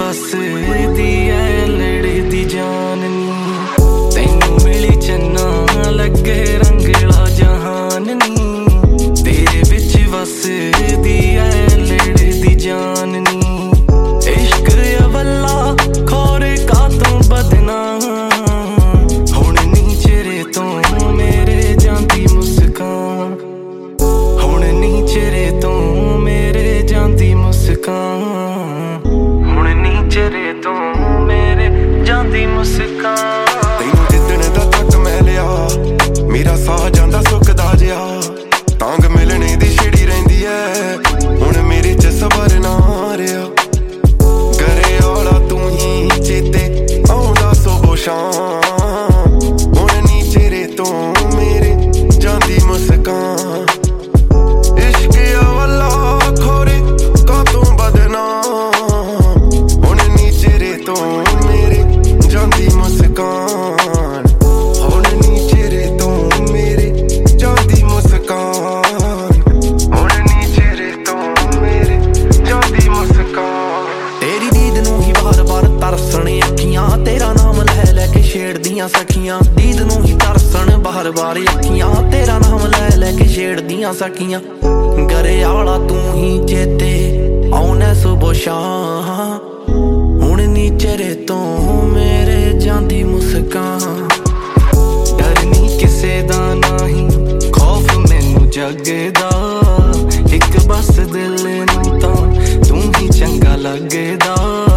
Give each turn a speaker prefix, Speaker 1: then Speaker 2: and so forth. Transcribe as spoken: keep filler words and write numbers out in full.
Speaker 1: वसदी है लड़दी जान नी तैनू मिली चन्ना लगे रंगला जहान नी तेरे विच वसदी है लड़दी जान नी इश्क अवला खोरे का तू बदना हुण नी चेहरे तो मेरे जांदी मुस्कान हुण नी चेहरे तो मेरे जांदी मुस्कान हुण नी चेहरे तो मेरे जांदी मुस्कान
Speaker 2: तैनू जिद्दण दा तक मैं लिया मेरा साह जांदा सुकदा जिहा तांग मिलने दी छिड़ी रहिंदी है हुण मेरे च सबर ना रिहा घरे आला तू ही चेते आउंदा सुबह शाम हुण नी चेहरे तो मेरे जांदी मुस्कान इश्क अवला खोरे का तू बदनाम हुण नी चेहरे तो मेरे जांदी मुस्कान हुण नी चेहरे तो मेरे जांदी मुस्कान हुण नी चेहरे तो मेरे जांदी मुस्कान
Speaker 1: तेरी दीद नू ही बार बार तरसण अखियां तेरा नाम लै लै के छेड़दियां सखियां दीद नू ही तरसण बार बार अखियां तेरा नाम लै लै के छेड़दियां सखियां घरे आला तू ही चेते आउणे सुबह शाम हुण नी चेहरे तो मेरे जांदी मुस्कान डर नी किसे दा नाही खौफ मैनू जगदा एक बस दिल नू तां तू ही चंगा लगदा।